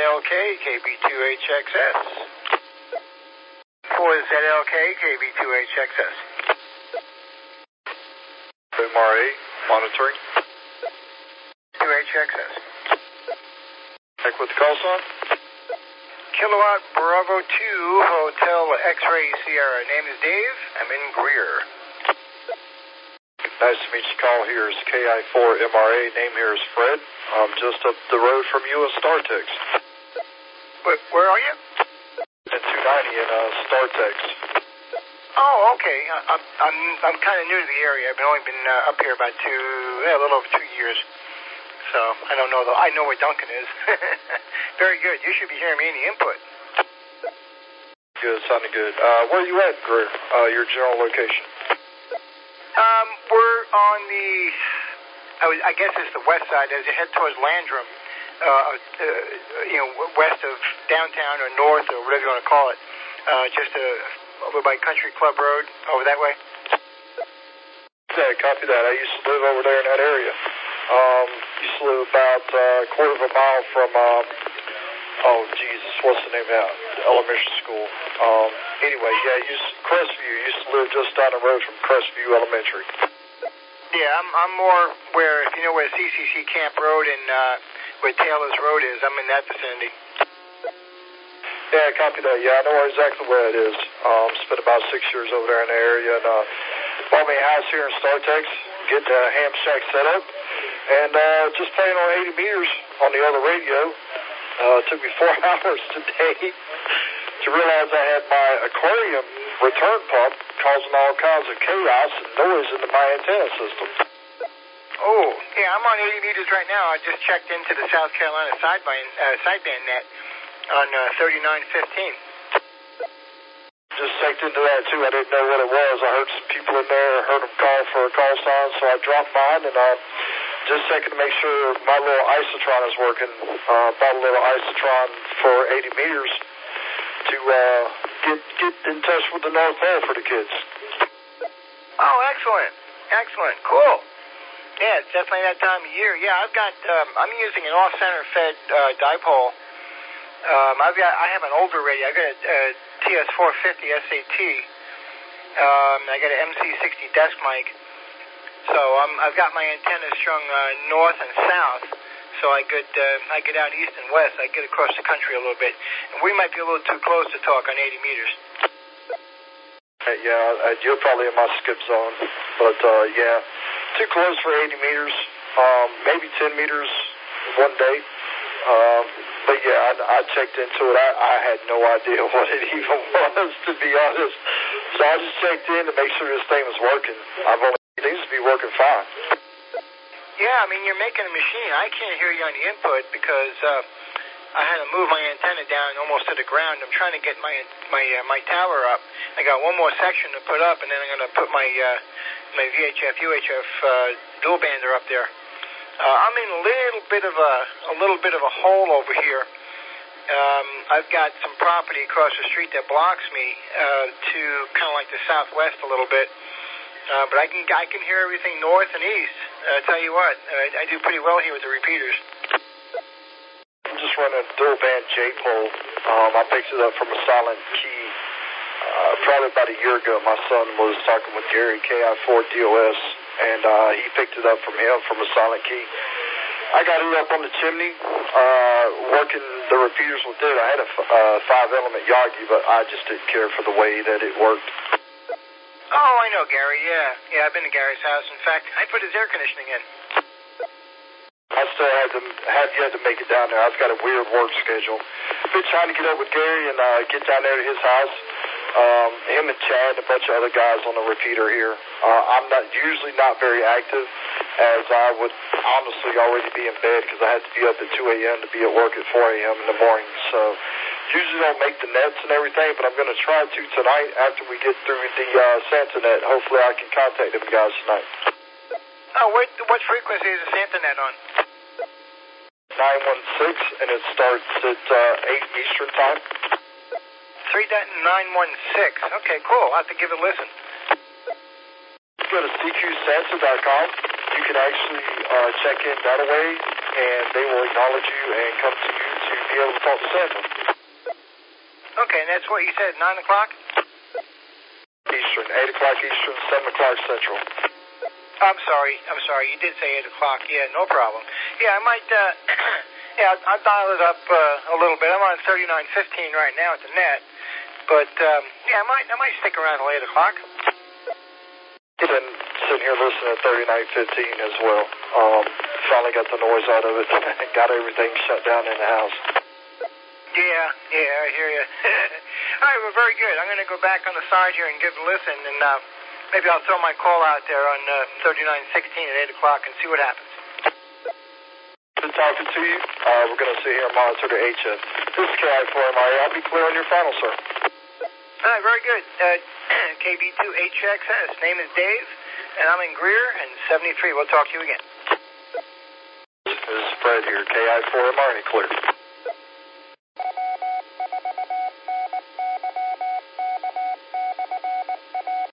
ZLK, KB2HXS. For ZLK, KB2HXS. MRA, monitoring. 2HXS. Check with the call sign. Kilowatt Bravo 2, Hotel X-Ray Sierra. Name is Dave. I'm in Greer. Nice to meet you. Call here is KI4MRA. Name here is Fred. I'm just up the road from you in StarTex. Where are you? At 290 in StarTex. Oh, okay. I'm kind of new to the area. I've only been up here about a little over 2 years. So I don't know though. I know where Duncan is. Very good. You should be hearing me in the input. Good, sounding good. Where are you at, Greer? Your general location? We're on I guess it's the west side as you head towards Landrum, west of downtown or north or whatever you want to call it. Just over by Country Club Road, over that way. Yeah, copy that. I used to live over there in that area. Used to live about a quarter of a mile from, what's the name of that? Elementary school. Anyway, yeah, Crestview. Used to live just down the road from Crestview Elementary. Yeah, I'm more where, if you know where CCC Camp Road and where Taylor's Road is, I'm in that vicinity. Yeah, copy that. Yeah, I know exactly where it is. Spent about 6 years over there in the area and bought me a house here in StarTex, get the ham shack set up, and just playing on 80 meters on the other radio. It took me 4 hours today to realize I had my aquarium return pump causing all kinds of chaos and noise into my antenna system. Oh, yeah, I'm on 80 meters right now. I just checked into the South Carolina sideband net on 3915. Just checked into that too. I didn't know what it was. I heard some people in there, heard them call for a call sign, so I dropped mine and just checking to make sure my little isotron is working. Bought a little isotron for 80 meters to get in touch with the North Pole for the kids. Oh, excellent. Excellent. Cool. Yeah, it's definitely that time of year. Yeah, I'm using an off-center fed dipole. I have an older radio. I got a TS450 SAT. I got an MC60 desk mic. So I've got my antennas strung north and south. So I get out east and west. I get across the country a little bit. And we might be a little too close to talk on 80 meters. Yeah, you're probably in my skip zone. But, yeah, too close for 80 meters. Maybe 10 meters one day. But, yeah, I checked into it. I had no idea what it even was, to be honest. So I just checked in to make sure this thing was working. It needs to be working fine. Yeah, I mean, you're making a machine. I can't hear you on the input because I had to move my antenna down almost to the ground. I'm trying to get my tower up. I got one more section to put up, and then I'm going to put my VHF UHF dual bander up there. I'm in a little bit of a hole over here. I've got some property across the street that blocks me to kind of like the southwest a little bit. But I can hear everything north and east. I tell you what, I do pretty well here with the repeaters. I'm just running a dual band J-pole. I picked it up from a silent key. Probably about a year ago, my son was talking with Gary, KI4DOS, and he picked it up from him from a silent key. I got it up on the chimney, working the repeaters with it. I had a 5-element Yagi, but I just didn't care for the way that it worked. Oh, I know Gary, yeah. Yeah, I've been to Gary's house. In fact, I put his air conditioning in. I still have yet to make it down there. I've got a weird work schedule. Been trying to get up with Gary and get down there to his house. Him and Chad and a bunch of other guys on the repeater here. I'm usually not very active, as I would honestly already be in bed because I had to be up at 2 a.m. to be at work at 4 a.m. in the morning. So usually don't make the nets and everything, but I'm going to try to tonight after we get through the Santa net. Hopefully I can contact them guys tonight. Oh, what frequency is the Santa net on? 916, and it starts at 8 Eastern time. 3.916. Okay, cool. I'll have to give it a listen. Go to cqsanta.com. You can actually check in that way. and they will acknowledge you and come to you to be able to talk to Santa. Okay, and that's what you said, 9 o'clock? Eastern, 8 o'clock Eastern, 7 o'clock Central. I'm sorry. You did say 8 o'clock. Yeah, no problem. Yeah, I might, I'll dial it up a little bit. I'm on 3915 right now at the net. But, I might stick around till 8 o'clock. Been sitting here listening to 3915 as well. Finally got the noise out of it and got everything shut down in the house. Yeah, I hear you. All right, well, very good. I'm going to go back on the side here and give a listen, and maybe I'll throw my call out there on 3916 at 8 o'clock and see what happens. Good talking to you. We're going to sit here and monitor the HF. This is KI4MI. I'll be clear on your final, sir. All right, very good. KB2HXS. Name is Dave, and I'm in Greer, and 73. We'll talk to you again. This is Fred here, KI4MI, clear.